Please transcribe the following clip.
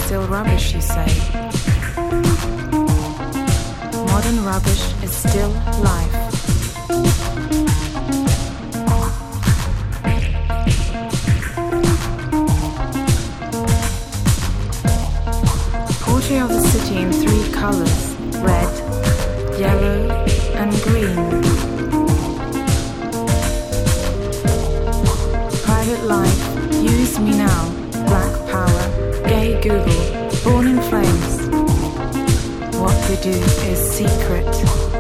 still rubbish, you say. Modern rubbish is still life. Portrait of the city in 3 colors, red, yellow, and green. Private life, use me now, black power, gay Google, born in flames. What we do is secret.